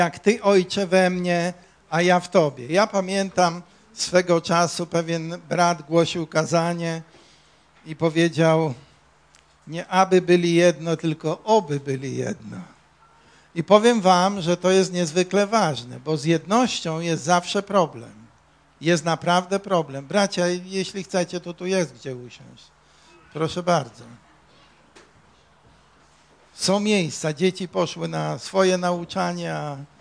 jak Ty, Ojcze, we mnie, a ja w Tobie. Ja pamiętam swego czasu pewien brat głosił kazanie i powiedział, nie aby byli jedno, tylko oby byli jedno. I powiem wam, że to jest niezwykle ważne, bo z jednością jest zawsze problem. Jest naprawdę problem. Bracia, jeśli chcecie, to tu jest gdzie usiąść. Proszę bardzo. Są miejsca, dzieci poszły na swoje nauczanie,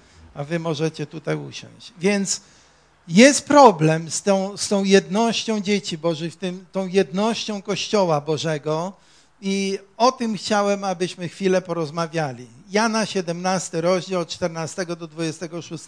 a wy możecie tutaj usiąść. Więc jest problem z tą jednością dzieci Bożych, tą jednością Kościoła Bożego i o tym chciałem, abyśmy chwilę porozmawiali. Jana 17 rozdział od 14 do 26.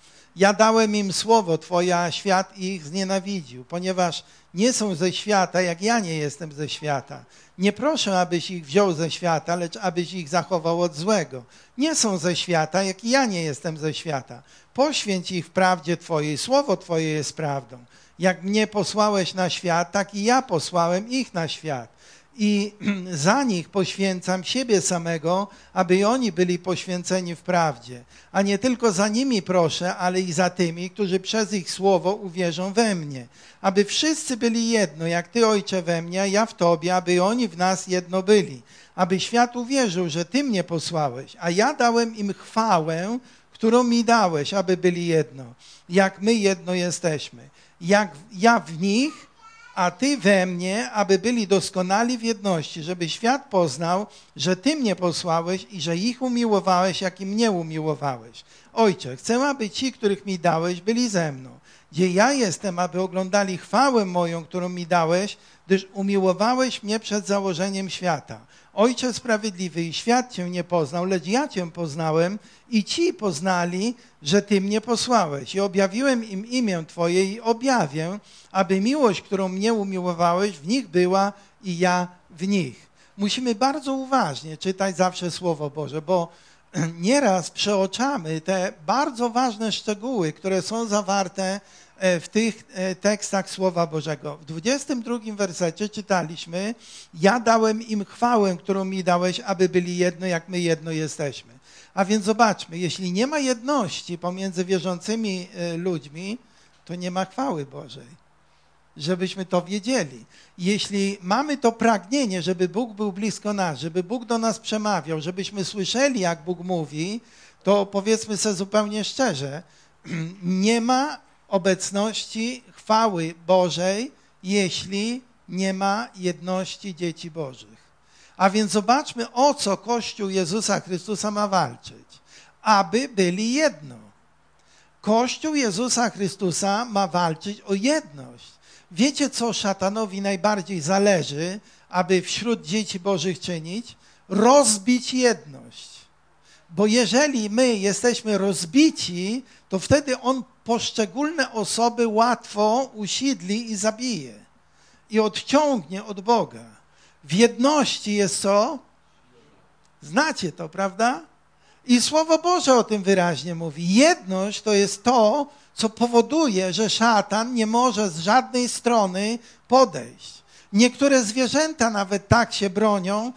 Ja dałem im słowo Twoje, a świat ich znienawidził, ponieważ nie są ze świata, jak ja nie jestem ze świata. Nie proszę, abyś ich wziął ze świata, lecz abyś ich zachował od złego. Nie są ze świata, jak ja nie jestem ze świata. Poświęć ich w prawdzie Twojej, słowo Twoje jest prawdą. Jak mnie posłałeś na świat, tak i ja posłałem ich na świat. I za nich poświęcam siebie samego, aby oni byli poświęceni w prawdzie. A nie tylko za nimi proszę, ale i za tymi, którzy przez ich słowo uwierzą we mnie. Aby wszyscy byli jedno, jak Ty, Ojcze, we mnie, a ja w Tobie, aby oni w nas jedno byli. Aby świat uwierzył, że Ty mnie posłałeś, a ja dałem im chwałę, którą mi dałeś, aby byli jedno. Jak my jedno jesteśmy. Jak ja w nich, a Ty we mnie, aby byli doskonali w jedności, żeby świat poznał, że Ty mnie posłałeś i że ich umiłowałeś, jak i mnie umiłowałeś. Ojcze, chcę, aby ci, których mi dałeś, byli ze mną. Gdzie ja jestem, aby oglądali chwałę moją, którą mi dałeś, gdyż umiłowałeś mnie przed założeniem świata. Ojcze sprawiedliwy, i świat Cię nie poznał, lecz ja Cię poznałem i ci poznali, że Ty mnie posłałeś. I objawiłem im imię Twoje i objawię, aby miłość, którą mnie umiłowałeś, w nich była i ja w nich. Musimy bardzo uważnie czytać zawsze Słowo Boże, bo nieraz przeoczamy te bardzo ważne szczegóły, które są zawarte w tych tekstach Słowa Bożego. W 22 wersecie czytaliśmy, ja dałem im chwałę, którą mi dałeś, aby byli jedno, jak my jedno jesteśmy. A więc zobaczmy, jeśli nie ma jedności pomiędzy wierzącymi ludźmi, to nie ma chwały Bożej. Żebyśmy to wiedzieli. Jeśli mamy to pragnienie, żeby Bóg był blisko nas, żeby Bóg do nas przemawiał, żebyśmy słyszeli, jak Bóg mówi, to powiedzmy sobie zupełnie szczerze, nie ma obecności chwały Bożej, jeśli nie ma jedności dzieci Bożych. A więc zobaczmy, o co Kościół Jezusa Chrystusa ma walczyć. Aby byli jedno. Kościół Jezusa Chrystusa ma walczyć o jedność. Wiecie, co szatanowi najbardziej zależy, aby wśród dzieci Bożych czynić? Rozbić jedność. Bo jeżeli my jesteśmy rozbici, to wtedy on poszczególne osoby łatwo usidli i zabije. I odciągnie od Boga. W jedności jest co? Znacie to, prawda? I Słowo Boże o tym wyraźnie mówi. Jedność to jest to, co powoduje, że szatan nie może z żadnej strony podejść. Niektóre zwierzęta nawet tak się bronią,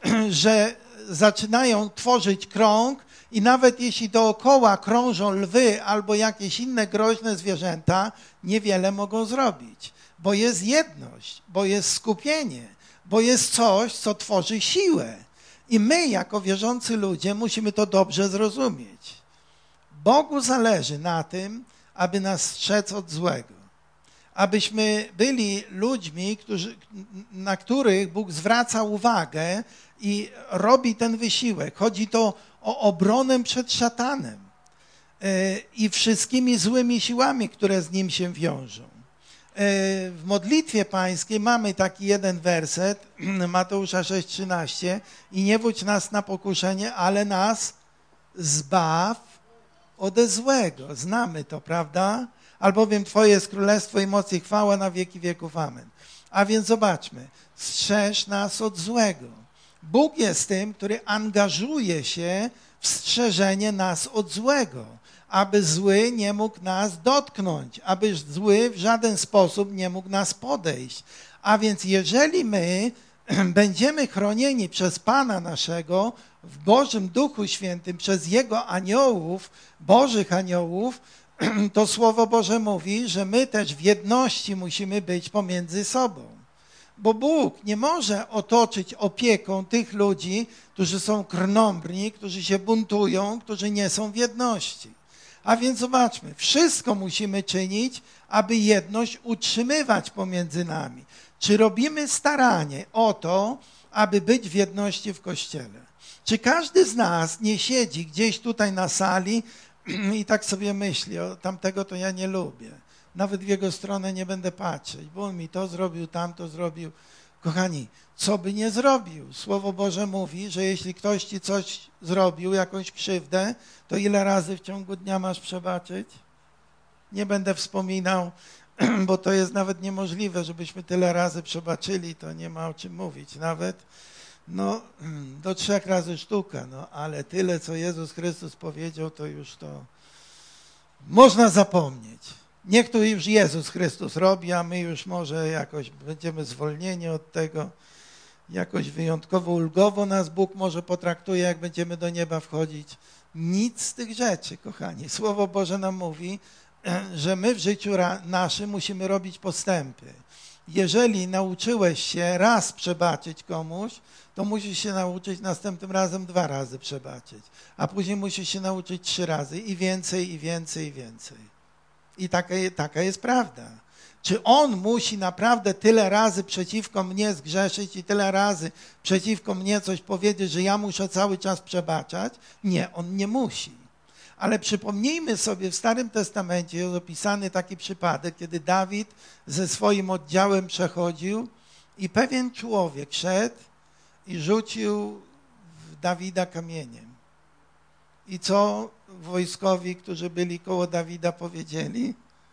że zaczynają tworzyć krąg i nawet jeśli dookoła krążą lwy albo jakieś inne groźne zwierzęta, niewiele mogą zrobić. Bo jest jedność, bo jest skupienie, bo jest coś, co tworzy siłę. I my, jako wierzący ludzie, musimy to dobrze zrozumieć. Bogu zależy na tym, aby nas strzec od złego. Abyśmy byli ludźmi, na których Bóg zwraca uwagę i robi ten wysiłek. Chodzi to o obronę przed szatanem i wszystkimi złymi siłami, które z nim się wiążą. W modlitwie pańskiej mamy taki jeden werset, Mateusza 6,13 i nie wódź nas na pokuszenie, ale nas zbaw ode złego. Znamy to, prawda? Albowiem Twoje jest królestwo i moc i chwała na wieki wieków. Amen. A więc zobaczmy, strzeż nas od złego. Bóg jest tym, który angażuje się w strzeżenie nas od złego, aby zły nie mógł nas dotknąć, aby zły w żaden sposób nie mógł nas podejść. A więc jeżeli my będziemy chronieni przez Pana naszego, w Bożym Duchu Świętym, przez Jego aniołów, Bożych aniołów, to Słowo Boże mówi, że my też w jedności musimy być pomiędzy sobą. Bo Bóg nie może otoczyć opieką tych ludzi, którzy są krnąbrni, którzy się buntują, którzy nie są w jedności. A więc zobaczmy, wszystko musimy czynić, aby jedność utrzymywać pomiędzy nami. Czy robimy staranie o to, aby być w jedności w Kościele? Czy każdy z nas nie siedzi gdzieś tutaj na sali i tak sobie myśli, o tamtego to ja nie lubię. Nawet w jego stronę nie będę patrzeć, bo on mi to zrobił, tamto zrobił. Kochani, co by nie zrobił? Słowo Boże mówi, że jeśli ktoś ci coś zrobił, jakąś krzywdę, to ile razy w ciągu dnia masz przebaczyć? Nie będę wspominał, bo to jest nawet niemożliwe, żebyśmy tyle razy przebaczyli, to nie ma o czym mówić nawet. No, do 3 razy sztuka, no, ale tyle, co Jezus Chrystus powiedział, to już to można zapomnieć. Niech to już Jezus Chrystus robi, a my już może jakoś będziemy zwolnieni od tego, jakoś wyjątkowo ulgowo nas Bóg może potraktuje, jak będziemy do nieba wchodzić. Nic z tych rzeczy, kochani. Słowo Boże nam mówi, że my w życiu naszym musimy robić postępy. Jeżeli nauczyłeś się raz przebaczyć komuś, to musisz się nauczyć następnym razem 2 razy przebaczyć, a później musisz się nauczyć 3 razy i więcej, i więcej, i więcej. I taka jest prawda. Czy on musi naprawdę tyle razy przeciwko mnie zgrzeszyć i tyle razy przeciwko mnie coś powiedzieć, że ja muszę cały czas przebaczać? Nie, on nie musi. Ale przypomnijmy sobie, w Starym Testamencie jest opisany taki przypadek, kiedy Dawid ze swoim oddziałem przechodził i pewien człowiek szedł i rzucił w Dawida kamieniem. I co wojskowi, którzy byli koło Dawida, powiedzieli?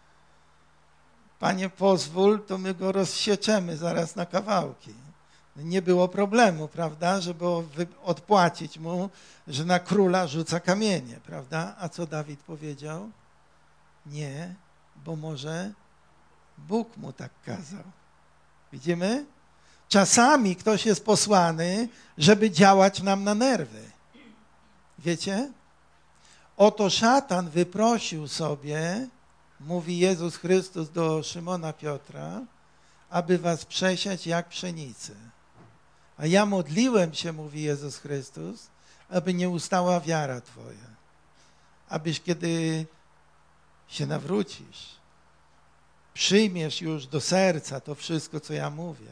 Panie, pozwól, to my go rozsieczemy zaraz na kawałki. Nie było problemu, prawda, żeby odpłacić mu, że na króla rzuca kamienie, prawda? A co Dawid powiedział? Nie, bo może Bóg mu tak kazał. Widzimy? Czasami ktoś jest posłany, żeby działać nam na nerwy. Wiecie? Oto szatan wyprosił sobie, mówi Jezus Chrystus do Szymona Piotra, aby was przesiać jak pszenicę. A ja modliłem się, mówi Jezus Chrystus, aby nie ustała wiara twoja. Abyś, kiedy się nawrócisz, przyjmiesz już do serca to wszystko, co ja mówię,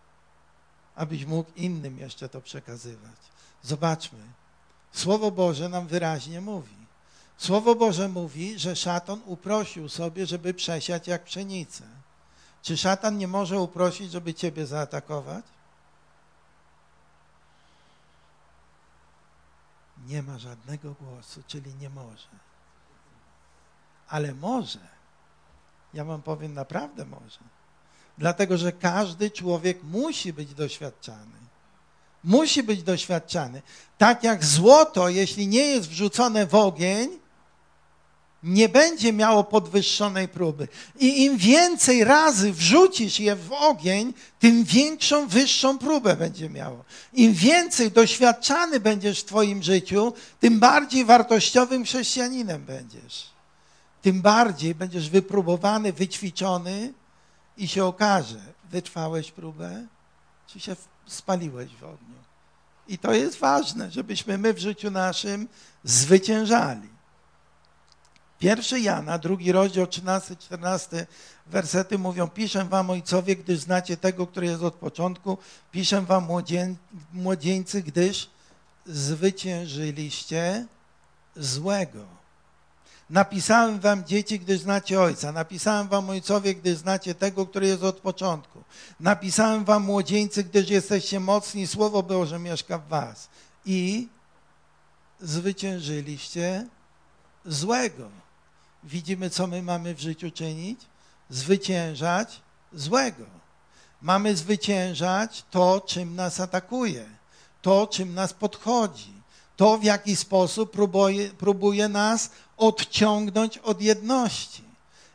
abyś mógł innym jeszcze to przekazywać. Zobaczmy. Słowo Boże nam wyraźnie mówi. Słowo Boże mówi, że szatan uprosił sobie, żeby przesiać jak pszenicę. Czy szatan nie może uprosić, żeby ciebie zaatakować? Nie ma żadnego głosu, czyli nie może. Ale może. Ja wam powiem, naprawdę może. Dlatego, że każdy człowiek musi być doświadczany. Musi być doświadczany. Tak jak złoto, jeśli nie jest wrzucone w ogień, nie będzie miało podwyższonej próby. I im więcej razy wrzucisz je w ogień, tym większą, wyższą próbę będzie miało. Im więcej doświadczany będziesz w twoim życiu, tym bardziej wartościowym chrześcijaninem będziesz. Tym bardziej będziesz wypróbowany, wyćwiczony i się okaże, wytrwałeś próbę, czy się spaliłeś w ogniu. I to jest ważne, żebyśmy my w życiu naszym zwyciężali. 1 Jana, 2 rozdział, 13-14 wersety mówią: piszę wam, ojcowie, gdyż znacie tego, który jest od początku. Piszę wam, młodzieńcy, gdyż zwyciężyliście złego. Napisałem wam, dzieci, gdyż znacie Ojca. Napisałem wam, ojcowie, gdyż znacie tego, który jest od początku. Napisałem wam, młodzieńcy, gdyż jesteście mocni, Słowo Boże mieszka w was. I zwyciężyliście złego. Widzimy, co my mamy w życiu czynić? Zwyciężać złego. Mamy zwyciężać to, czym nas atakuje, to, czym nas podchodzi, to, w jaki sposób próbuje nas odciągnąć od jedności.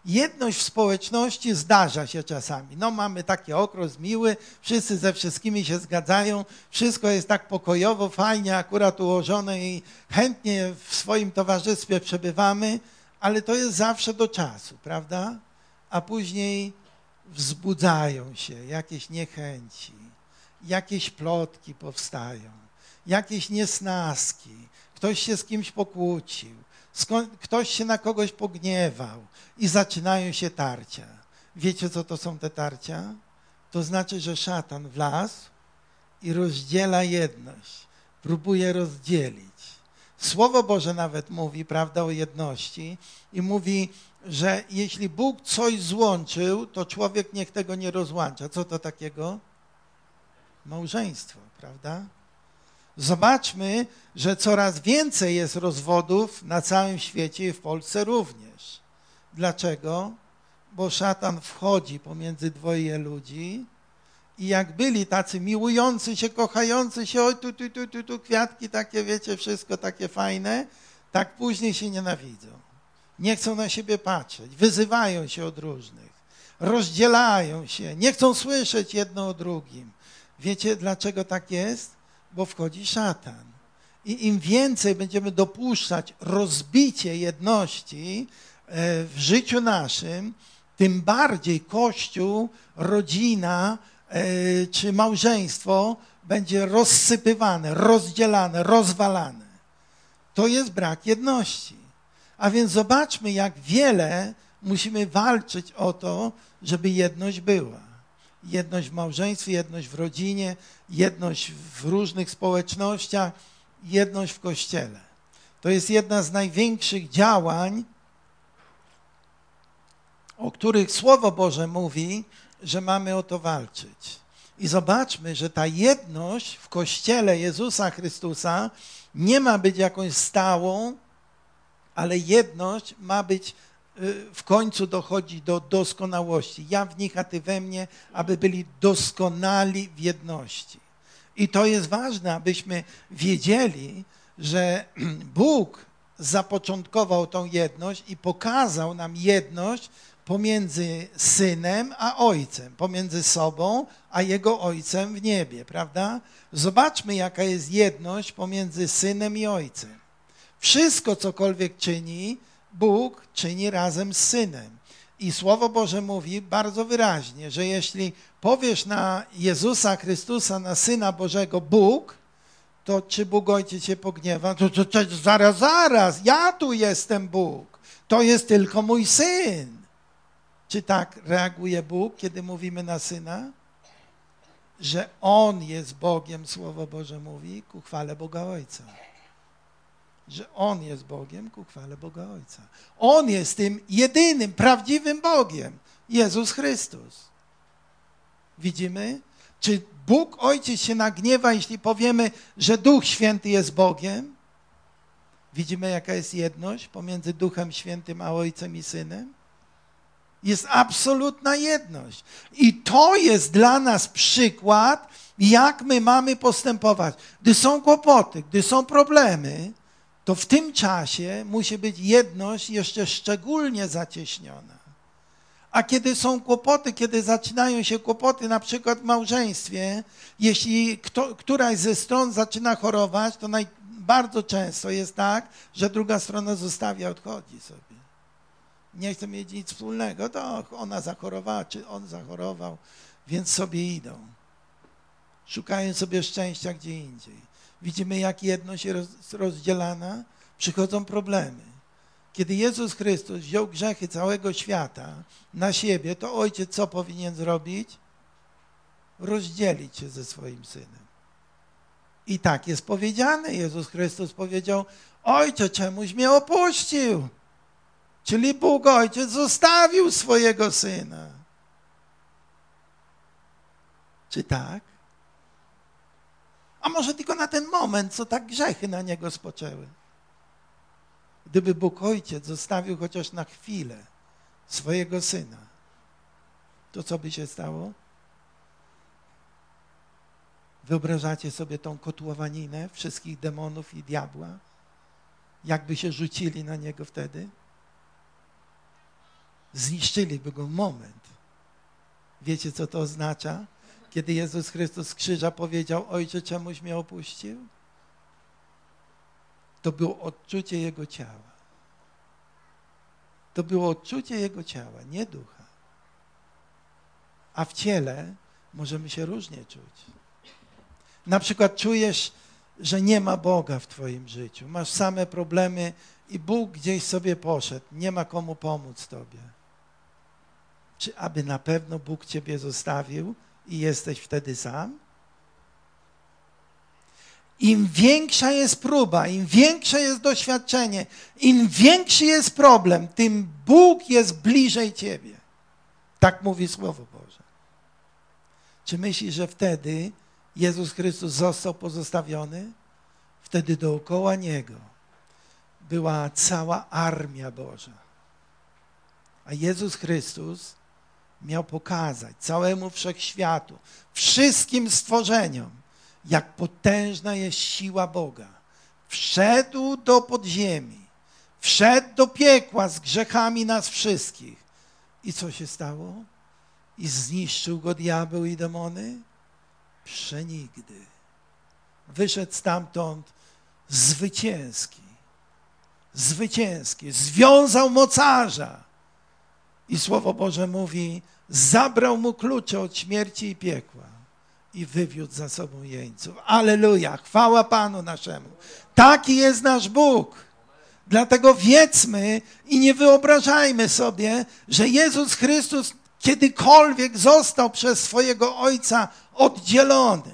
Jedność w społeczności zdarza się czasami. No mamy taki okres miły, wszyscy ze wszystkimi się zgadzają, wszystko jest tak pokojowo, fajnie akurat ułożone i chętnie w swoim towarzystwie przebywamy, ale to jest zawsze do czasu, prawda? A później wzbudzają się jakieś niechęci, jakieś plotki powstają, jakieś niesnaski, ktoś się z kimś pokłócił, ktoś się na kogoś pogniewał i zaczynają się tarcia. Wiecie, co to są te tarcia? To znaczy, że szatan wlazł i rozdziela jedność, próbuje rozdzielić. Słowo Boże nawet mówi, prawda, o jedności i mówi, że jeśli Bóg coś złączył, to człowiek niech tego nie rozłącza. Co to takiego? Małżeństwo, prawda? Zobaczmy, że coraz więcej jest rozwodów na całym świecie i w Polsce również. Dlaczego? Bo szatan wchodzi pomiędzy dwoje ludzi i jak byli tacy miłujący się, kochający się, oj tu, kwiatki takie, wiecie, wszystko takie fajne, tak później się nienawidzą. Nie chcą na siebie patrzeć, wyzywają się od różnych, rozdzielają się, nie chcą słyszeć jedno o drugim. Wiecie, dlaczego tak jest? Bo wchodzi szatan. I im więcej będziemy dopuszczać rozbicie jedności w życiu naszym, tym bardziej Kościół, rodzina czy małżeństwo będzie rozsypywane, rozdzielane, rozwalane. To jest brak jedności. A więc zobaczmy, jak wiele musimy walczyć o to, żeby jedność była. Jedność w małżeństwie, jedność w rodzinie, jedność w różnych społecznościach, jedność w Kościele. To jest jedna z największych działań, o których Słowo Boże mówi, że mamy o to walczyć. I zobaczmy, że ta jedność w Kościele Jezusa Chrystusa nie ma być jakąś stałą, ale jedność ma być, w końcu dochodzi do doskonałości. Ja w nich, a ty we mnie, aby byli doskonali w jedności. I to jest ważne, abyśmy wiedzieli, że Bóg zapoczątkował tą jedność i pokazał nam jedność pomiędzy Synem a Ojcem, pomiędzy sobą a Jego Ojcem w niebie, prawda? Zobaczmy, jaka jest jedność pomiędzy Synem i Ojcem. Wszystko, cokolwiek czyni, Bóg czyni razem z Synem. I Słowo Boże mówi bardzo wyraźnie, że jeśli powiesz na Jezusa Chrystusa, na Syna Bożego Bóg, to czy Bóg Ojciec się pogniewa? To zaraz, ja tu jestem Bóg. To jest tylko mój Syn. Czy tak reaguje Bóg, kiedy mówimy na Syna? Że On jest Bogiem, Słowo Boże mówi, ku chwale Boga Ojca. Że On jest Bogiem ku chwale Boga Ojca. On jest tym jedynym, prawdziwym Bogiem. Jezus Chrystus. Widzimy? Czy Bóg Ojciec się nagniewa, jeśli powiemy, że Duch Święty jest Bogiem? Widzimy, jaka jest jedność pomiędzy Duchem Świętym a Ojcem i Synem? Jest absolutna jedność. I to jest dla nas przykład, jak my mamy postępować. Gdy są kłopoty, gdy są problemy, to w tym czasie musi być jedność jeszcze szczególnie zacieśniona. A kiedy są kłopoty, kiedy zaczynają się kłopoty, na przykład w małżeństwie, jeśli któraś ze stron zaczyna chorować, to bardzo często jest tak, że druga strona zostawia, odchodzi sobie. Nie chce mieć nic wspólnego, to ona zachorowała, czy on zachorował, więc sobie idą. Szukają sobie szczęścia gdzie indziej. Widzimy, jak jedność jest rozdzielana, przychodzą problemy. Kiedy Jezus Chrystus wziął grzechy całego świata na siebie, to Ojciec co powinien zrobić? Rozdzielić się ze swoim Synem. I tak jest powiedziane. Jezus Chrystus powiedział, Ojcze, czemuś mnie opuścił? Czyli Bóg Ojciec zostawił swojego Syna. Czy tak? A może tylko na ten moment, co tak grzechy na Niego spoczęły. Gdyby Bóg Ojciec zostawił chociaż na chwilę swojego Syna, to co by się stało? Wyobrażacie sobie tą kotłowaninę wszystkich demonów i diabła? Jakby się rzucili na Niego wtedy? Zniszczyliby go w moment. Wiecie, co to oznacza? Kiedy Jezus Chrystus z krzyża powiedział: Ojcze, czemuś mnie opuścił? To było odczucie Jego ciała. To było odczucie Jego ciała, nie ducha. A w ciele możemy się różnie czuć. Na przykład czujesz, że nie ma Boga w twoim życiu. Masz same problemy i Bóg gdzieś sobie poszedł. Nie ma komu pomóc tobie. Czy aby na pewno Bóg ciebie zostawił i jesteś wtedy sam? Im większa jest próba, im większe jest doświadczenie, im większy jest problem, tym Bóg jest bliżej ciebie. Tak mówi Słowo Boże. Czy myślisz, że wtedy Jezus Chrystus został pozostawiony? Wtedy dookoła Niego była cała armia Boża. A Jezus Chrystus miał pokazać całemu wszechświatu, wszystkim stworzeniom, jak potężna jest siła Boga. Wszedł do podziemi, wszedł do piekła z grzechami nas wszystkich. I co się stało? I zniszczył go diabeł i demony? Przenigdy. Wyszedł stamtąd zwycięski. Zwycięski. Związał mocarza. I Słowo Boże mówi, zabrał mu klucze od śmierci i piekła i wywiódł za sobą jeńców. Alleluja, chwała Panu naszemu. Taki jest nasz Bóg. Dlatego wiedzmy i nie wyobrażajmy sobie, że Jezus Chrystus kiedykolwiek został przez swojego Ojca oddzielony.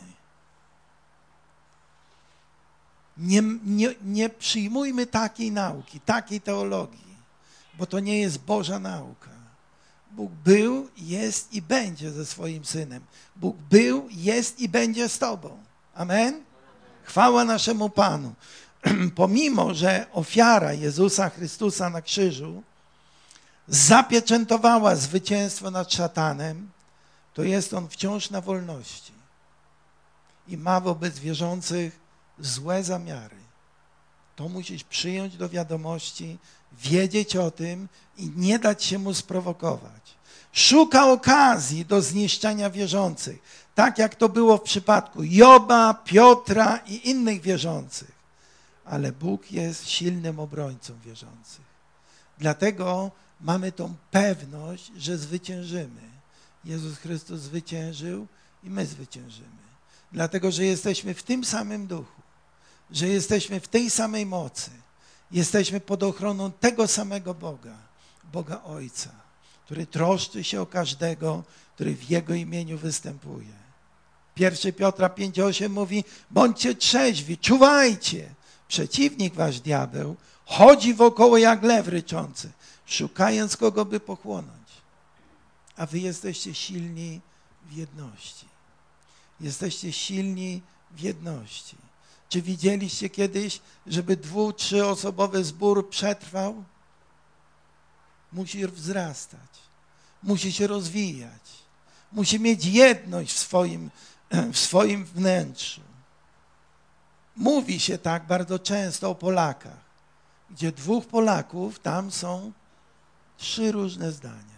Nie przyjmujmy takiej nauki, takiej teologii, bo to nie jest Boża nauka. Bóg był, jest i będzie ze swoim Synem. Bóg był, jest i będzie z tobą. Amen? Chwała naszemu Panu. Pomimo, że ofiara Jezusa Chrystusa na krzyżu zapieczętowała zwycięstwo nad szatanem, to jest on wciąż na wolności i ma wobec wierzących złe zamiary. To musisz przyjąć do wiadomości, wiedzieć o tym i nie dać się mu sprowokować. Szuka okazji do zniszczenia wierzących, tak jak to było w przypadku Joba, Piotra i innych wierzących. Ale Bóg jest silnym obrońcą wierzących. Dlatego mamy tą pewność, że zwyciężymy. Jezus Chrystus zwyciężył i my zwyciężymy. Dlatego, że jesteśmy w tym samym duchu, że jesteśmy w tej samej mocy. Jesteśmy pod ochroną tego samego Boga, Boga Ojca, który troszczy się o każdego, który w Jego imieniu występuje. 1 Piotra 5,8 mówi, bądźcie trzeźwi, czuwajcie. Przeciwnik wasz diabeł chodzi wokoło jak lew ryczący, szukając kogo by pochłonąć. A wy jesteście silni w jedności. Jesteście silni w jedności. Czy widzieliście kiedyś, żeby 2-, 3-osobowy zbór przetrwał? Musi wzrastać. Musi się rozwijać. Musi mieć jedność w swoim wnętrzu. Mówi się tak bardzo często o Polakach. Gdzie 2 Polaków, tam są 3 różne zdania.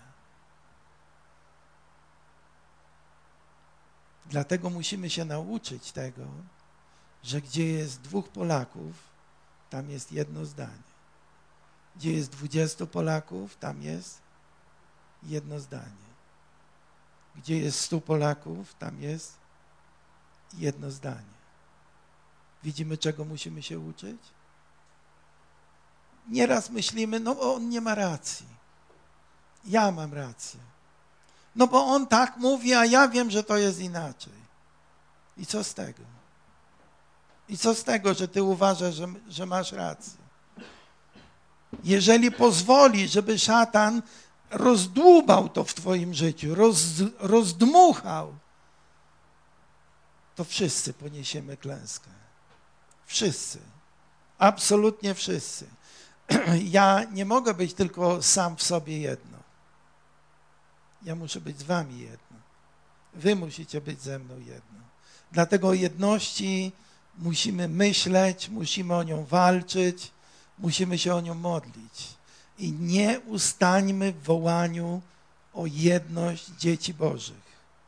Dlatego musimy się nauczyć tego, że gdzie jest 2 Polaków, tam jest jedno zdanie. Gdzie jest 20 Polaków, tam jest jedno zdanie. Gdzie jest 100 Polaków, tam jest jedno zdanie. Widzimy, czego musimy się uczyć? Nieraz myślimy, no on nie ma racji. Ja mam rację. No bo on tak mówi, a ja wiem, że to jest inaczej. I co z tego? I co z tego, że ty uważasz, że masz rację? Jeżeli pozwoli, żeby szatan rozdłubał to w twoim życiu, rozdmuchał, to wszyscy poniesiemy klęskę. Wszyscy. Absolutnie wszyscy. Ja nie mogę być tylko sam w sobie jedno. Ja muszę być z wami jedno. Wy musicie być ze mną jedno. Dlatego o jedności musimy myśleć, musimy o nią walczyć, musimy się o nią modlić. I nie ustańmy w wołaniu o jedność dzieci Bożych.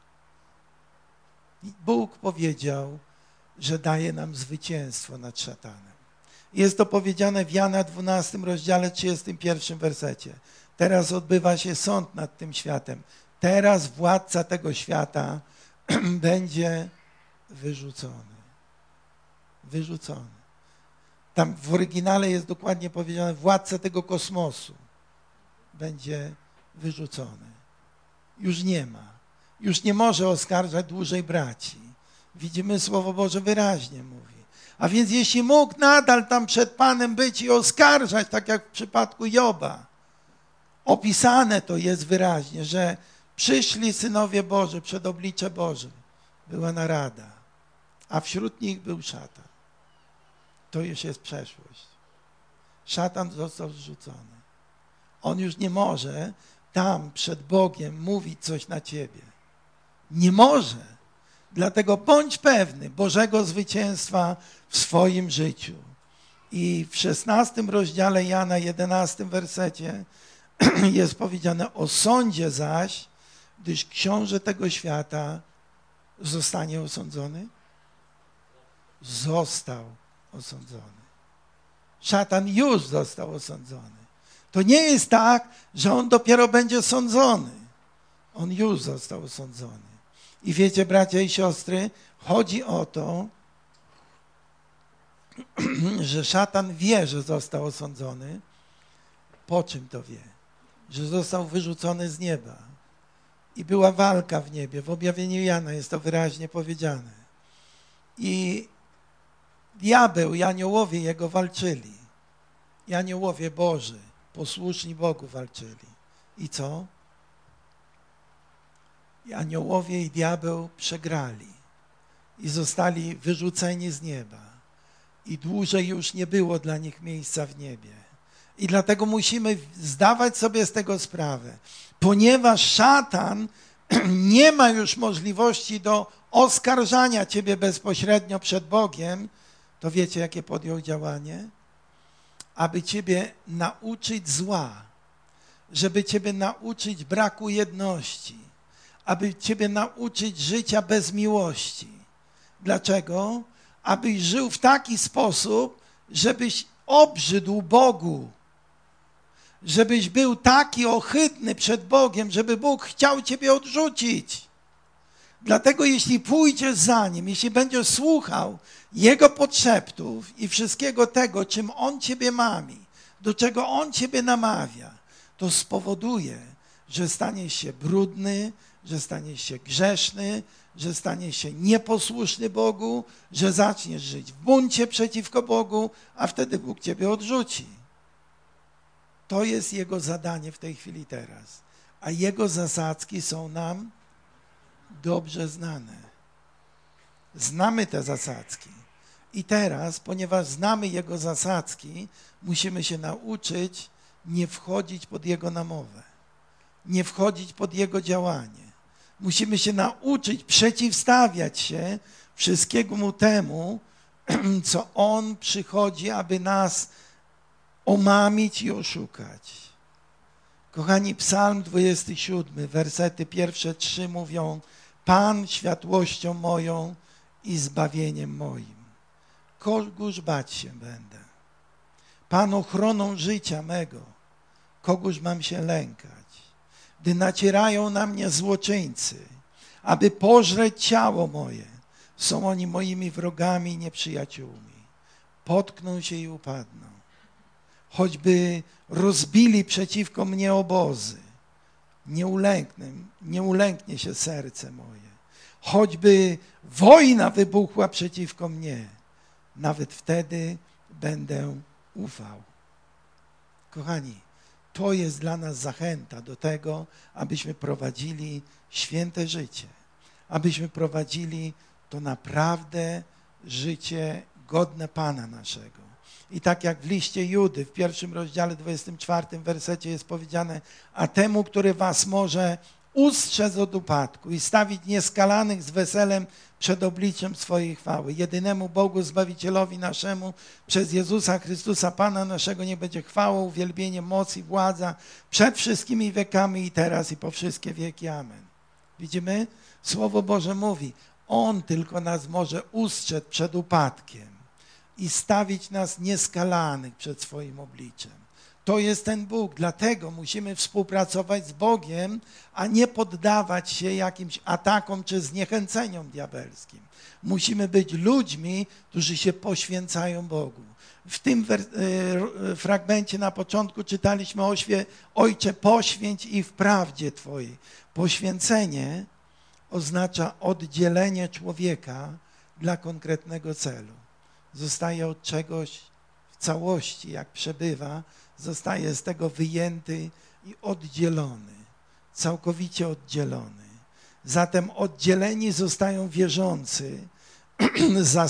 Bóg powiedział, że daje nam zwycięstwo nad szatanem. Jest to powiedziane w Jana 12 rozdziale 31 wersecie. Teraz odbywa się sąd nad tym światem. Teraz władca tego świata będzie wyrzucony. Wyrzucony. Tam w oryginale jest dokładnie powiedziane, władca tego kosmosu będzie wyrzucony. Już nie ma. Już nie może oskarżać dłużej braci. Widzimy, Słowo Boże wyraźnie mówi. A więc jeśli mógł nadal tam przed Panem być i oskarżać, tak jak w przypadku Joba, opisane to jest wyraźnie, że przyszli synowie Boży przed oblicze Boże. Była narada, a wśród nich był szatan. To już jest przeszłość. Szatan został zrzucony. On już nie może tam przed Bogiem mówić coś na ciebie. Nie może. Dlatego bądź pewny Bożego zwycięstwa w swoim życiu. I w 16 rozdziale Jana, 11 wersecie jest powiedziane o sądzie zaś, gdyż książę tego świata zostanie osądzony? Został osądzony. Szatan już został osądzony. To nie jest tak, że on dopiero będzie sądzony. On już został osądzony. I wiecie, bracia i siostry, chodzi o to, że szatan wie, że został osądzony. Po czym to wie? Że został wyrzucony z nieba. I była walka w niebie. W objawieniu Jana jest to wyraźnie powiedziane. I diabeł i aniołowie jego walczyli. I aniołowie Boży, posłuszni Bogu, walczyli. I co? I aniołowie i diabeł przegrali. I zostali wyrzuceni z nieba. I dłużej już nie było dla nich miejsca w niebie. I dlatego musimy zdawać sobie z tego sprawę. Ponieważ szatan nie ma już możliwości do oskarżania ciebie bezpośrednio przed Bogiem, to wiecie, jakie podjął działanie? Aby ciebie nauczyć zła, żeby ciebie nauczyć braku jedności, aby ciebie nauczyć życia bez miłości. Dlaczego? Abyś żył w taki sposób, żebyś obrzydł Bogu, żebyś był taki ohydny przed Bogiem, żeby Bóg chciał ciebie odrzucić. Dlatego jeśli pójdziesz za Nim, jeśli będziesz słuchał Jego podszeptów i wszystkiego tego, czym On ciebie mami, do czego On ciebie namawia, to spowoduje, że staniesz się brudny, że staniesz się grzeszny, że staniesz się nieposłuszny Bogu, że zaczniesz żyć w buncie przeciwko Bogu, a wtedy Bóg ciebie odrzuci. To jest Jego zadanie w tej chwili teraz. A Jego zasadzki są nam dobrze znane. Znamy te zasadzki. I teraz, ponieważ znamy Jego zasadzki, musimy się nauczyć nie wchodzić pod Jego namowę. Nie wchodzić pod Jego działanie. Musimy się nauczyć przeciwstawiać się wszystkiemu temu, co On przychodzi, aby nas omamić i oszukać. Kochani, Psalm 27, wersety pierwsze 3 mówią: Pan światłością moją i zbawieniem moim. Kogóż bać się będę? Pan ochroną życia mego. Kogóż mam się lękać? Gdy nacierają na mnie złoczyńcy, aby pożreć ciało moje, są oni moimi wrogami i nieprzyjaciółmi. Potkną się i upadną. Choćby rozbili przeciwko mnie obozy, nie ulęknie się serce moje. Choćby wojna wybuchła przeciwko mnie, nawet wtedy będę ufał. Kochani, to jest dla nas zachęta do tego, abyśmy prowadzili święte życie, abyśmy prowadzili to naprawdę życie godne Pana naszego. I tak jak w liście Judy, w 1 rozdziale 24 wersecie jest powiedziane: a temu, który was może ustrzec od upadku i stawić nieskalanych z weselem przed obliczem swojej chwały. Jedynemu Bogu, Zbawicielowi naszemu, przez Jezusa Chrystusa, Pana naszego, nie będzie chwała, uwielbienie, moc i władza przed wszystkimi wiekami i teraz i po wszystkie wieki. Amen. Widzimy? Słowo Boże mówi, On tylko nas może ustrzec przed upadkiem i stawić nas nieskalanych przed swoim obliczem. To jest ten Bóg, dlatego musimy współpracować z Bogiem, a nie poddawać się jakimś atakom czy zniechęceniom diabelskim. Musimy być ludźmi, którzy się poświęcają Bogu. W tym fragmencie na początku czytaliśmy Ojcze, poświęć ich w prawdzie Twojej. Poświęcenie oznacza oddzielenie człowieka dla konkretnego celu. Zostaje od czegoś w całości, jak przebywa, zostaje z tego wyjęty i oddzielony, całkowicie oddzielony. Zatem oddzieleni zostają wierzący za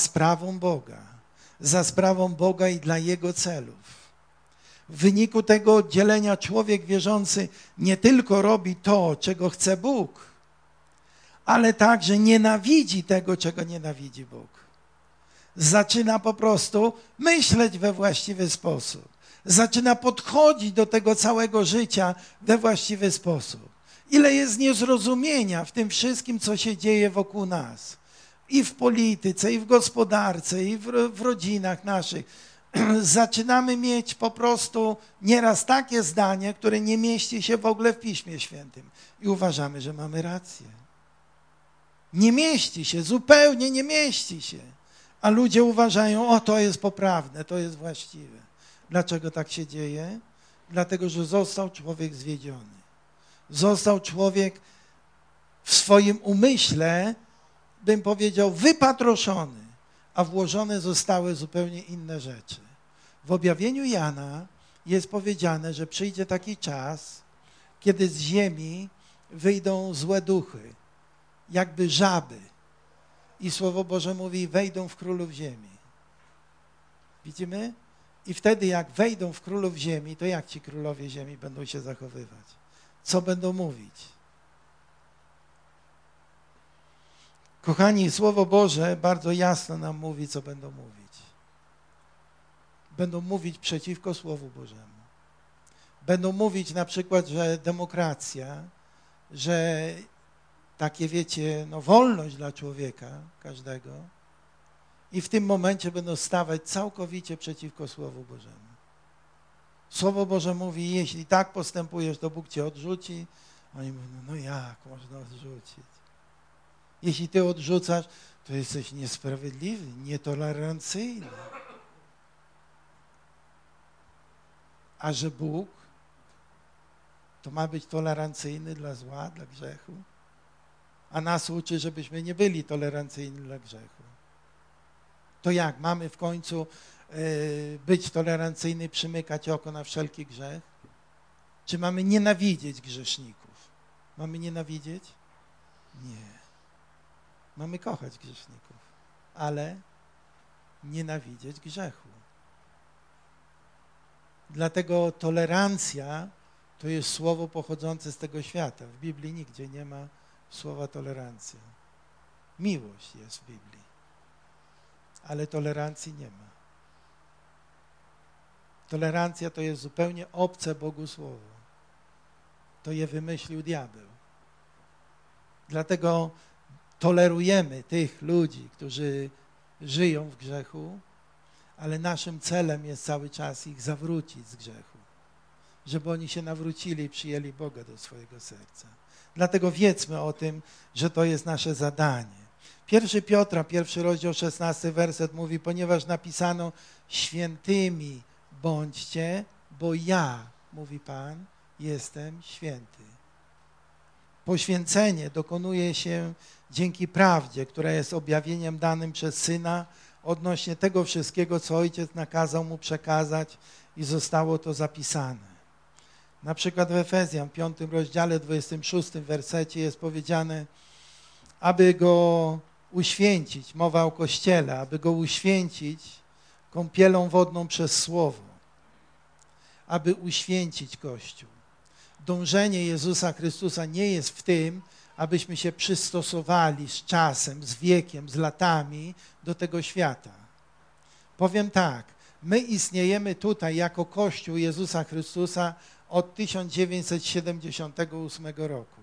sprawą Boga i dla Jego celów. W wyniku tego oddzielenia człowiek wierzący nie tylko robi to, czego chce Bóg, ale także nienawidzi tego, czego nienawidzi Bóg. Zaczyna po prostu myśleć we właściwy sposób. Zaczyna podchodzić do tego całego życia we właściwy sposób. Ile jest niezrozumienia w tym wszystkim, co się dzieje wokół nas. I w polityce, i w gospodarce, i w rodzinach naszych. Zaczynamy mieć po prostu nieraz takie zdanie, które nie mieści się w ogóle w Piśmie Świętym. I uważamy, że mamy rację. Nie mieści się, zupełnie nie mieści się. A ludzie uważają, o to jest poprawne, to jest właściwe. Dlaczego tak się dzieje? Dlatego, że został człowiek zwiedziony. Został człowiek w swoim umyśle, bym powiedział, wypatroszony, a włożone zostały zupełnie inne rzeczy. W objawieniu Jana jest powiedziane, że przyjdzie taki czas, kiedy z ziemi wyjdą złe duchy, jakby żaby. I Słowo Boże mówi, wejdą w królów ziemi. Widzimy? I wtedy jak wejdą w królów ziemi, to jak ci królowie ziemi będą się zachowywać? Co będą mówić? Kochani, Słowo Boże bardzo jasno nam mówi, co będą mówić. Będą mówić przeciwko Słowu Bożemu. Będą mówić na przykład, że demokracja, że takie, wiecie, wolność dla człowieka, każdego, i w tym momencie będą stawać całkowicie przeciwko Słowu Bożemu. Słowo Boże mówi, jeśli tak postępujesz, to Bóg cię odrzuci. Oni mówią, no jak można odrzucić? Jeśli ty odrzucasz, to jesteś niesprawiedliwy, nietolerancyjny. A że Bóg to ma być tolerancyjny dla zła, dla grzechu, a nas uczy, żebyśmy nie byli tolerancyjni dla grzechu. To jak? Mamy w końcu być tolerancyjny, przymykać oko na wszelki grzech? Czy mamy nienawidzieć grzeszników? Mamy nienawidzieć? Nie. Mamy kochać grzeszników, ale nienawidzieć grzechu. Dlatego tolerancja to jest słowo pochodzące z tego świata. W Biblii nigdzie nie ma słowa tolerancja. Miłość jest w Biblii, ale tolerancji nie ma. Tolerancja to jest zupełnie obce Bogu słowo. To je wymyślił diabeł. Dlatego tolerujemy tych ludzi, którzy żyją w grzechu, ale naszym celem jest cały czas ich zawrócić z grzechu, żeby oni się nawrócili i przyjęli Boga do swojego serca. Dlatego wiedzmy o tym, że to jest nasze zadanie. 1 Piotra, 1 rozdział, 16 werset mówi, ponieważ napisano, świętymi bądźcie, bo ja, mówi Pan, jestem święty. Poświęcenie dokonuje się dzięki prawdzie, która jest objawieniem danym przez Syna odnośnie tego wszystkiego, co Ojciec nakazał Mu przekazać i zostało to zapisane. Na przykład w Efezjan, 5 rozdziale, 26 wersecie jest powiedziane, aby Go uświęcić, mowa o Kościele, aby Go uświęcić kąpielą wodną przez Słowo, aby uświęcić Kościół. dążenie Jezusa Chrystusa nie jest w tym, abyśmy się przystosowali z czasem, z wiekiem, z latami do tego świata. Powiem tak, my istniejemy tutaj jako Kościół Jezusa Chrystusa od 1978 roku.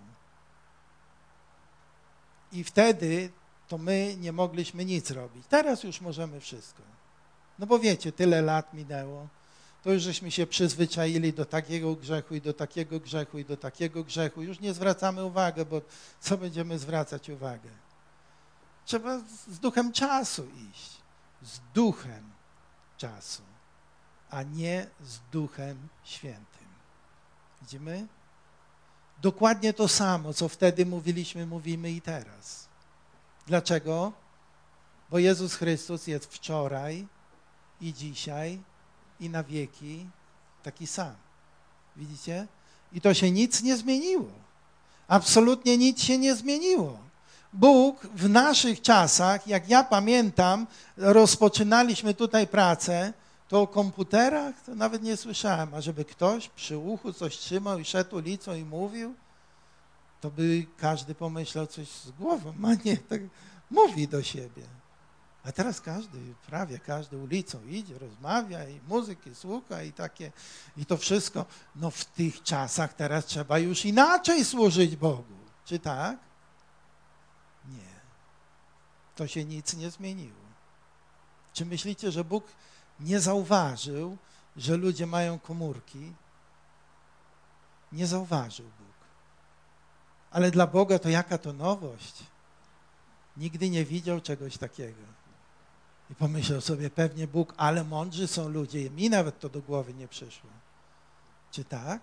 I wtedy to my nie mogliśmy nic robić. Teraz już możemy wszystko. No bo wiecie, tyle lat minęło, to już żeśmy się przyzwyczaili do takiego grzechu i do takiego grzechu i do takiego grzechu. Już nie zwracamy uwagi, bo co będziemy zwracać uwagę? Trzeba z duchem czasu iść. Z duchem czasu, a nie z Duchem Świętym. Widzimy? Dokładnie to samo, co wtedy mówiliśmy, mówimy i teraz. Dlaczego? Bo Jezus Chrystus jest wczoraj i dzisiaj i na wieki taki sam. Widzicie? I to się nic nie zmieniło. Absolutnie nic się nie zmieniło. Bóg w naszych czasach, jak ja pamiętam, rozpoczynaliśmy tutaj pracę, to o komputerach to nawet nie słyszałem, a żeby ktoś przy uchu coś trzymał i szedł ulicą i mówił, to by każdy pomyślał coś z głową, a nie, tak mówi do siebie. A teraz prawie każdy ulicą idzie, rozmawia i muzyki słucha i takie, i to wszystko. No w tych czasach teraz trzeba już inaczej służyć Bogu. Czy tak? Nie. To się nic nie zmieniło. Czy myślicie, że Bóg nie zauważył, że ludzie mają komórki? Nie zauważył Bóg. Ale dla Boga to jaka to nowość. Nigdy nie widział czegoś takiego. I pomyślał sobie, pewnie Bóg, ale mądrzy są ludzie. Mi nawet to do głowy nie przyszło. Czy tak?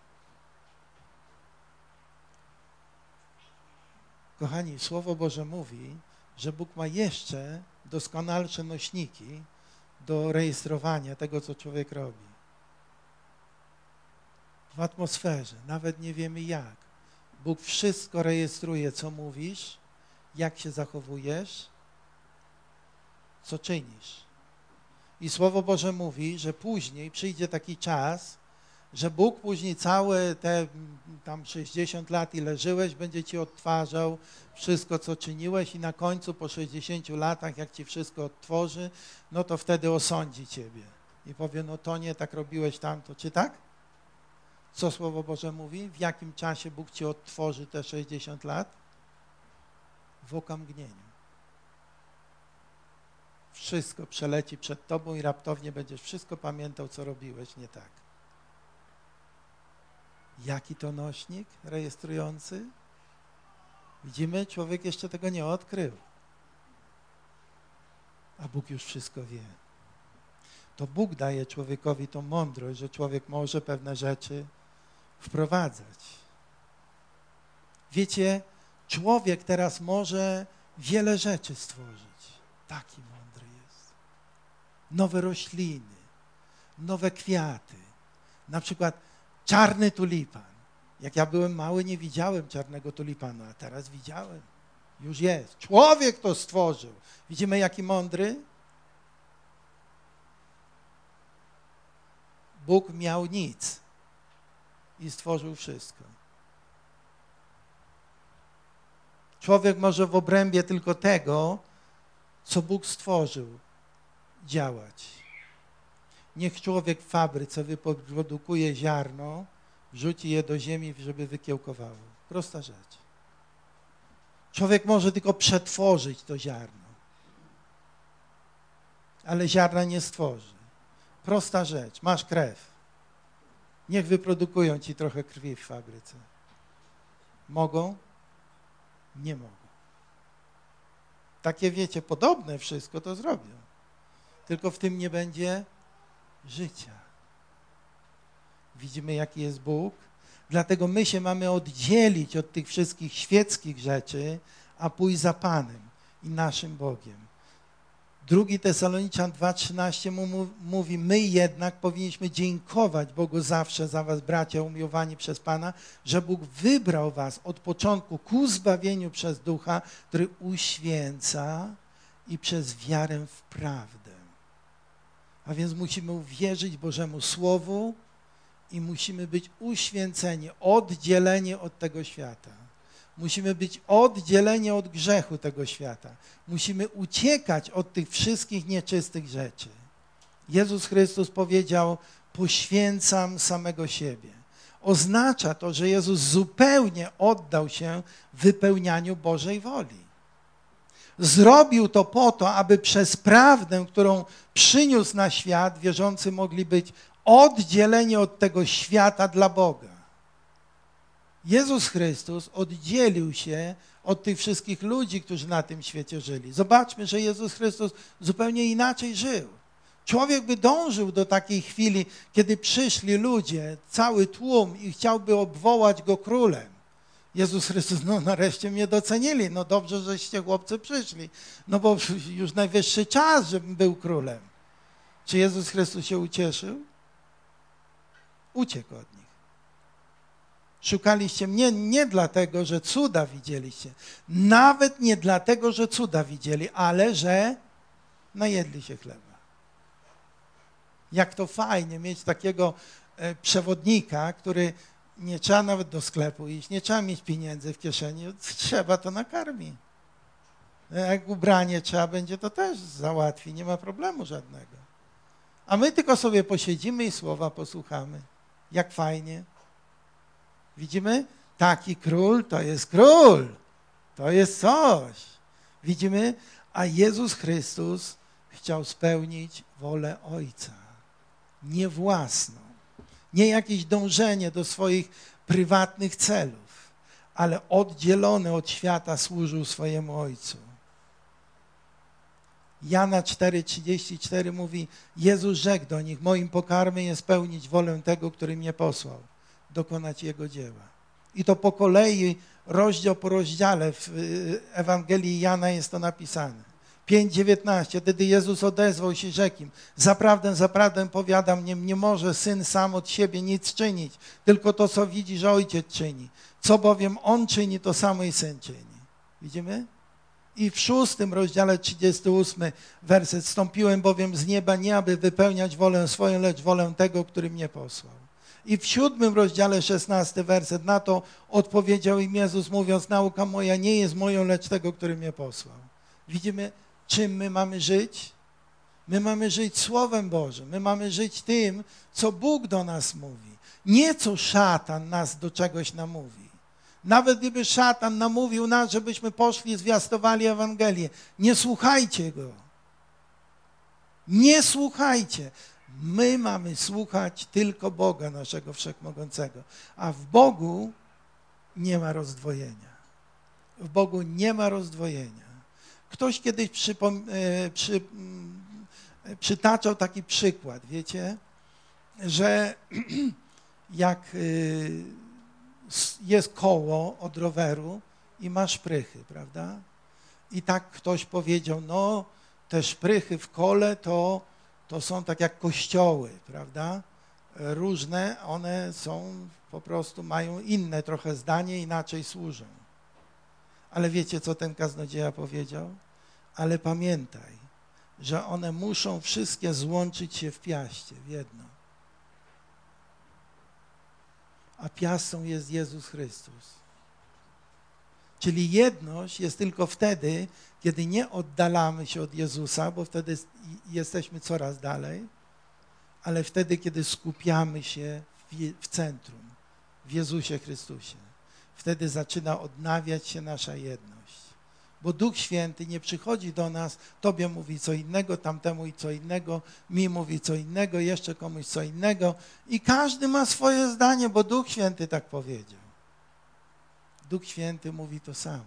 Kochani, Słowo Boże mówi, że Bóg ma jeszcze doskonalsze nośniki do rejestrowania tego, co człowiek robi. W atmosferze, nawet nie wiemy jak. Bóg wszystko rejestruje, co mówisz, jak się zachowujesz, co czynisz. I Słowo Boże mówi, że później przyjdzie taki czas, że Bóg później całe te tam 60 lat, ile żyłeś, będzie ci odtwarzał wszystko, co czyniłeś i na końcu po 60 latach, jak ci wszystko odtworzy, no to wtedy osądzi ciebie. I powie, no to nie, tak robiłeś tamto. Czy tak? Co Słowo Boże mówi? W jakim czasie Bóg ci odtworzy te 60 lat? W okamgnieniu. Wszystko przeleci przed tobą i raptownie będziesz wszystko pamiętał, co robiłeś nie tak. Jaki to nośnik rejestrujący? Widzimy, człowiek jeszcze tego nie odkrył. A Bóg już wszystko wie. To Bóg daje człowiekowi tą mądrość, że człowiek może pewne rzeczy wprowadzać. Wiecie, człowiek teraz może wiele rzeczy stworzyć. Taki mądry jest. Nowe rośliny, nowe kwiaty. Na przykład czarny tulipan. Jak ja byłem mały, nie widziałem czarnego tulipana, a teraz widziałem. Już jest. Człowiek to stworzył. Widzimy, jaki mądry? Bóg miał nic i stworzył wszystko. Człowiek może w obrębie tylko tego, co Bóg stworzył, działać. Niech człowiek w fabryce wyprodukuje ziarno, wrzuci je do ziemi, żeby wykiełkowało. Prosta rzecz. Człowiek może tylko przetworzyć to ziarno, ale ziarna nie stworzy. Prosta rzecz. Masz krew. Niech wyprodukują ci trochę krwi w fabryce. Mogą? Nie mogą. Takie, wiecie, podobne wszystko to zrobią. Tylko w tym nie będzie życia. Widzimy, jaki jest Bóg. Dlatego my się mamy oddzielić od tych wszystkich świeckich rzeczy, a pójść za Panem i naszym Bogiem. 2 Tesaloniczan 2,13 mówi, my jednak powinniśmy dziękować Bogu zawsze za was, bracia umiłowani przez Pana, że Bóg wybrał was od początku ku zbawieniu przez Ducha, który uświęca i przez wiarę w prawdę. A więc musimy uwierzyć Bożemu Słowu i musimy być uświęceni, oddzieleni od tego świata. Musimy być oddzieleni od grzechu tego świata. Musimy uciekać od tych wszystkich nieczystych rzeczy. Jezus Chrystus powiedział, poświęcam samego siebie. Oznacza to, że Jezus zupełnie oddał się wypełnianiu Bożej woli. Zrobił to po to, aby przez prawdę, którą przyniósł na świat, wierzący mogli być oddzieleni od tego świata dla Boga. Jezus Chrystus oddzielił się od tych wszystkich ludzi, którzy na tym świecie żyli. Zobaczmy, że Jezus Chrystus zupełnie inaczej żył. Człowiek by dążył do takiej chwili, kiedy przyszli ludzie, cały tłum i chciałby obwołać go królem. Jezus Chrystus, no nareszcie mnie docenili, no dobrze, żeście chłopcy przyszli, no bo już najwyższy czas, żebym był królem. Czy Jezus Chrystus się ucieszył? Uciekł od nich. Szukaliście mnie nie dlatego, że cuda widzieliście, nawet nie dlatego, że cuda widzieli, ale że najedli się chleba. Jak to fajnie mieć takiego przewodnika, który nie trzeba nawet do sklepu iść, nie trzeba mieć pieniędzy w kieszeni, trzeba to nakarmi. Jak ubranie trzeba będzie, to też załatwi, nie ma problemu żadnego. A my tylko sobie posiedzimy i słowa posłuchamy. Jak fajnie. Widzimy? Taki król to jest król. To jest coś. Widzimy? A Jezus Chrystus chciał spełnić wolę Ojca. Nie własną. Nie jakieś dążenie do swoich prywatnych celów, ale oddzielony od świata służył swojemu Ojcu. Jana 4,34 mówi, Jezus rzekł do nich, moim pokarmem jest spełnić wolę tego, który mnie posłał, dokonać Jego dzieła. I to po kolei, rozdział po rozdziale w Ewangelii Jana jest to napisane. 5:19, wtedy Jezus odezwał się i rzekł im, zaprawdę powiadam, nie może Syn sam od siebie nic czynić, tylko to, co widzi, że Ojciec czyni. Co bowiem On czyni, to samo i Syn czyni. Widzimy? I w 6 rozdziale 38 werset, zstąpiłem bowiem z nieba nie, aby wypełniać wolę swoją, lecz wolę tego, który mnie posłał. I w 7 rozdziale 16 werset, na to odpowiedział im Jezus, mówiąc, nauka moja nie jest moją, lecz tego, który mnie posłał. Widzimy, czym my mamy żyć? My mamy żyć Słowem Bożym. My mamy żyć tym, co Bóg do nas mówi. Nie co szatan nas do czegoś namówi. Nawet gdyby szatan namówił nas, żebyśmy poszli, zwiastowali Ewangelię. Nie słuchajcie go. Nie słuchajcie. My mamy słuchać tylko Boga, naszego Wszechmogącego. A w Bogu nie ma rozdwojenia. W Bogu nie ma rozdwojenia. Ktoś kiedyś przytaczał taki przykład, wiecie, że jak jest koło od roweru i ma szprychy, prawda? I tak ktoś powiedział, no te szprychy w kole to są tak jak kościoły, prawda? Różne, one są po prostu, mają inne trochę zdanie, inaczej służą. Ale wiecie, co ten kaznodzieja powiedział? Ale pamiętaj, że one muszą wszystkie złączyć się w piaście, w jedno. A piastą jest Jezus Chrystus. Czyli jedność jest tylko wtedy, kiedy nie oddalamy się od Jezusa, bo wtedy jesteśmy coraz dalej, ale wtedy, kiedy skupiamy się w centrum, w Jezusie Chrystusie. Wtedy zaczyna odnawiać się nasza jedność. Bo Duch Święty nie przychodzi do nas, tobie mówi co innego, tamtemu i co innego, mi mówi co innego, jeszcze komuś co innego i każdy ma swoje zdanie, bo Duch Święty tak powiedział. Duch Święty mówi to samo.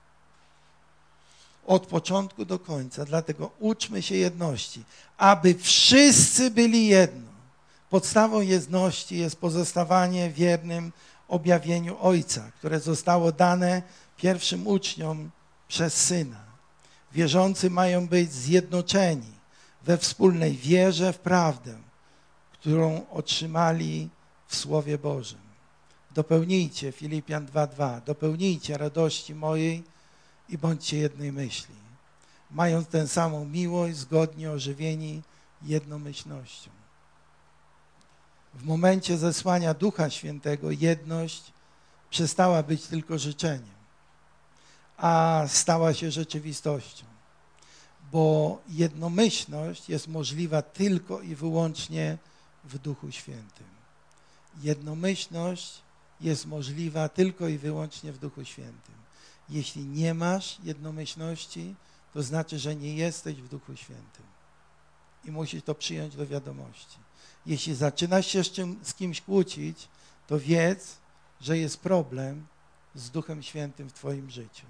Od początku do końca, dlatego uczmy się jedności, aby wszyscy byli jedno. Podstawą jedności jest pozostawanie wiernym objawieniu Ojca, które zostało dane pierwszym uczniom przez Syna. Wierzący mają być zjednoczeni we wspólnej wierze w prawdę, którą otrzymali w Słowie Bożym. Dopełnijcie, Filipian 2:2, dopełnijcie radości mojej i bądźcie jednej myśli, mając tę samą miłość, zgodnie ożywieni jednomyślnością. W momencie zesłania Ducha Świętego jedność przestała być tylko życzeniem, a stała się rzeczywistością, bo jednomyślność jest możliwa tylko i wyłącznie w Duchu Świętym. Jednomyślność jest możliwa tylko i wyłącznie w Duchu Świętym. Jeśli nie masz jednomyślności, to znaczy, że nie jesteś w Duchu Świętym. I musisz to przyjąć do wiadomości. Jeśli zaczynasz się z kimś kłócić, to wiedz, że jest problem z Duchem Świętym w twoim życiu.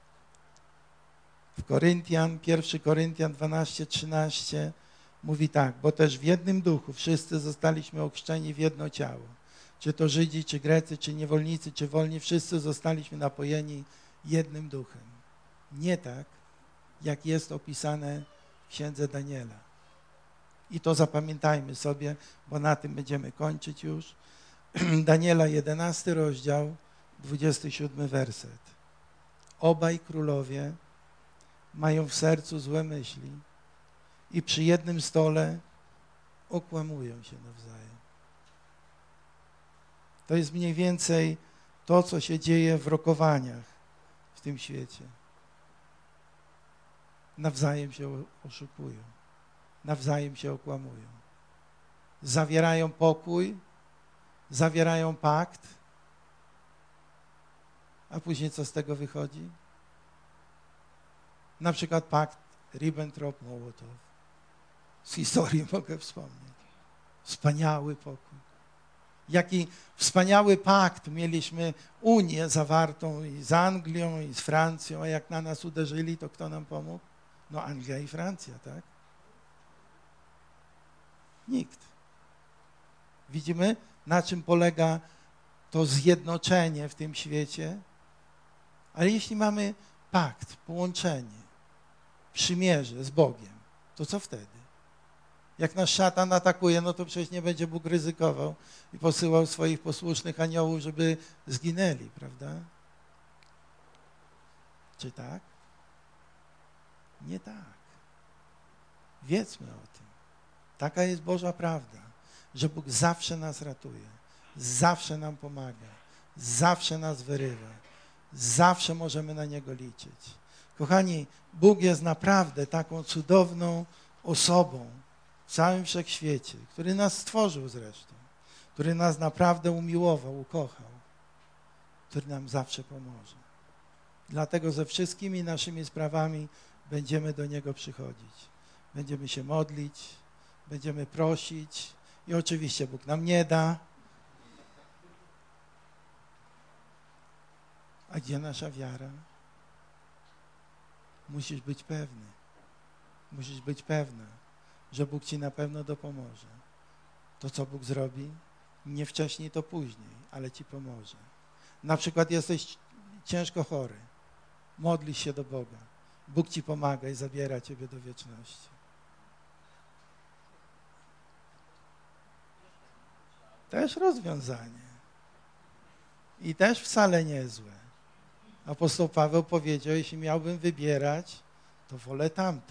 W 1 Koryntian 12:13 mówi tak, bo też w jednym duchu wszyscy zostaliśmy ochrzczeni w jedno ciało. Czy to Żydzi, czy Grecy, czy niewolnicy, czy wolni, wszyscy zostaliśmy napojeni jednym duchem. Nie tak, jak jest opisane w księdze Daniela. I to zapamiętajmy sobie, bo na tym będziemy kończyć już. Daniela 11 rozdział, 27 werset. Obaj królowie mają w sercu złe myśli i przy jednym stole okłamują się nawzajem. To jest mniej więcej to, co się dzieje w rokowaniach w tym świecie. Nawzajem się oszukują, nawzajem się okłamują. Zawierają pokój, zawierają pakt, a później co z tego wychodzi? Na przykład pakt Ribbentrop-Mołotow. Z historii mogę wspomnieć. Wspaniały pokój. Jaki wspaniały pakt mieliśmy, Unię zawartą i z Anglią, i z Francją, a jak na nas uderzyli, to kto nam pomógł? No Anglia i Francja, tak? Nikt. Widzimy, na czym polega to zjednoczenie w tym świecie? Ale jeśli mamy pakt, połączenie, przymierze z Bogiem, to co wtedy? Jak nas szatan atakuje, no to przecież nie będzie Bóg ryzykował i posyłał swoich posłusznych aniołów, żeby zginęli, prawda? Czy tak? Nie tak. Wiedzmy o tym. Taka jest Boża prawda, że Bóg zawsze nas ratuje, zawsze nam pomaga, zawsze nas wyrywa, zawsze możemy na Niego liczyć. Kochani, Bóg jest naprawdę taką cudowną osobą w całym wszechświecie, który nas stworzył zresztą, który nas naprawdę umiłował, ukochał, który nam zawsze pomoże. Dlatego ze wszystkimi naszymi sprawami będziemy do Niego przychodzić. Będziemy się modlić, będziemy prosić i oczywiście Bóg nam nie da. A gdzie nasza wiara? Musisz być pewny. Musisz być pewna, że Bóg ci na pewno dopomoże. To, co Bóg zrobi, nie wcześniej, to później, ale ci pomoże. Na przykład jesteś ciężko chory. Modlisz się do Boga. Bóg ci pomaga i zabiera ciebie do wieczności. Też rozwiązanie. I też wcale niezłe. Apostoł Paweł powiedział, jeśli miałbym wybierać, to wolę tamto.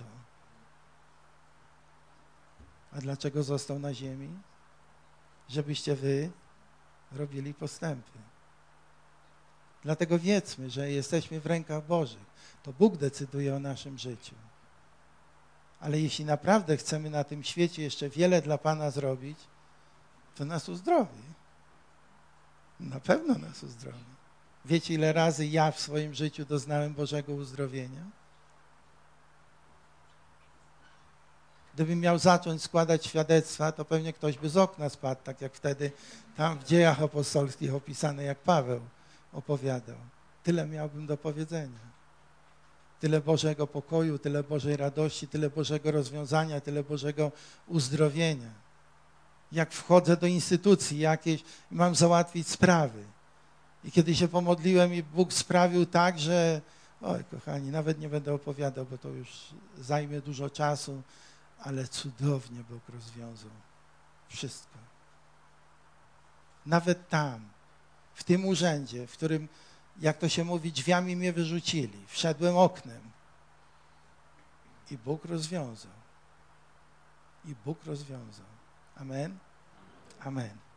A dlaczego został na ziemi? Żebyście wy robili postępy. Dlatego wiedzmy, że jesteśmy w rękach Bożych. To Bóg decyduje o naszym życiu. Ale jeśli naprawdę chcemy na tym świecie jeszcze wiele dla Pana zrobić, to nas uzdrowi. Na pewno nas uzdrowi. Wiecie, ile razy ja w swoim życiu doznałem Bożego uzdrowienia? Gdybym miał zacząć składać świadectwa, to pewnie ktoś by z okna spadł, tak jak wtedy tam w Dziejach Apostolskich opisane, jak Paweł opowiadał. Tyle miałbym do powiedzenia. Tyle Bożego pokoju, tyle Bożej radości, tyle Bożego rozwiązania, tyle Bożego uzdrowienia. Jak wchodzę do instytucji jakiejś i mam załatwić sprawy. I kiedy się pomodliłem i Bóg sprawił tak, że oj, kochani, nawet nie będę opowiadał, bo to już zajmie dużo czasu, ale cudownie Bóg rozwiązał wszystko. Nawet tam, w tym urzędzie, w którym, jak to się mówi, drzwiami mnie wyrzucili, wszedłem oknem i Bóg rozwiązał. I Bóg rozwiązał. Amen? Amen.